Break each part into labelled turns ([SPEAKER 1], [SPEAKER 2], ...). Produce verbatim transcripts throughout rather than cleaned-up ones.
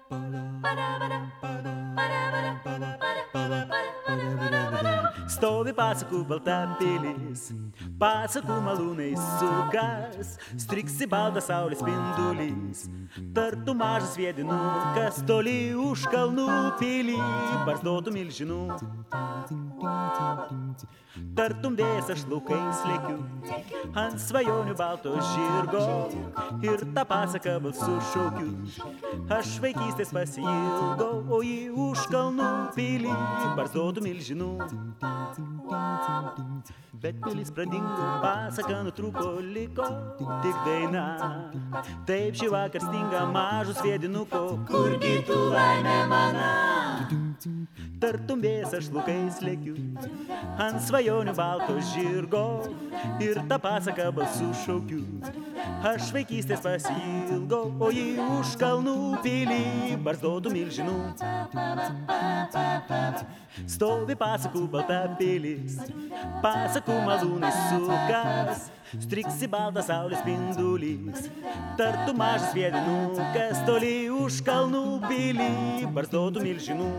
[SPEAKER 1] Stovi pasakų balta pilis, pasakų malūnais sukas, striksi baltas saulės spindulys, tartum mažas viedinukas, toli už kalnų pilį, barzdotų milžinų. Tartum vėjas aš laukais lėkiu, ant svajonių balto žirgo, ir tą pasaką balsu šaukiu. Aš vaikystės pasiilgau, o jį už kalnų pilį, barzdotų milžinų. Bet pilis pradingo, pasaka nutrūko, liko tik daina. Taip šį vakar stinga mažus viedinuko, kurgi tu laimė mana. Tartum vėjas aš laukais lėkiu, ant svajonių balto žirgo, ir tą pasaką balsu šaukiu. Aš vaikystės pasiilgau, o jį už kalnų pilį, barzdotų milžinų. Stovi pasakų balta pilis, pasakų malūnais sukas, striksi baltas saulės spindulys, tartum mažas viedinukas, toli už kalnų pilį, barzdotų milžinų.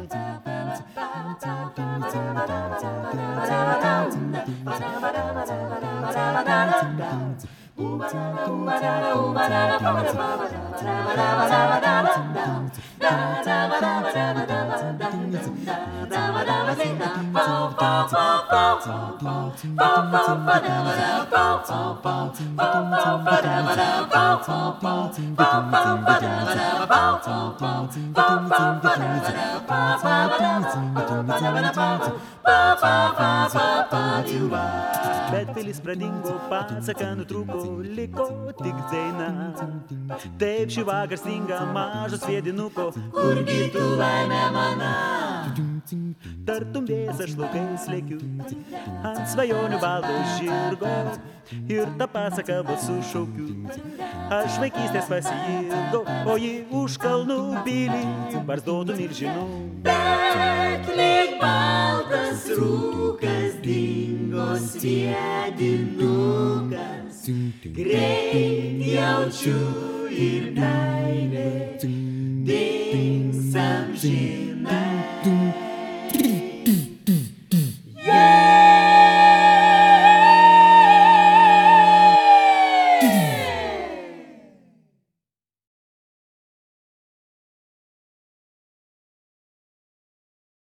[SPEAKER 1] Bet pilis pradingo, pasaka nutrūko, liko tik daina. Taip šį vakar stinga mažas viedinuko, kurgi tu laimė mana. Tartum vėjas aš laukais lėkiu, ant svajonių balto žirgo, ir tą pasaką balsu šaukiu. Aš vaikystės pasiilgau, o jį už kalnų pilį, barzdotų milžinų.
[SPEAKER 2] Bet lyg baltas rūkas dingo sviedinukas, greit jaučiu ir meilė dings amžin.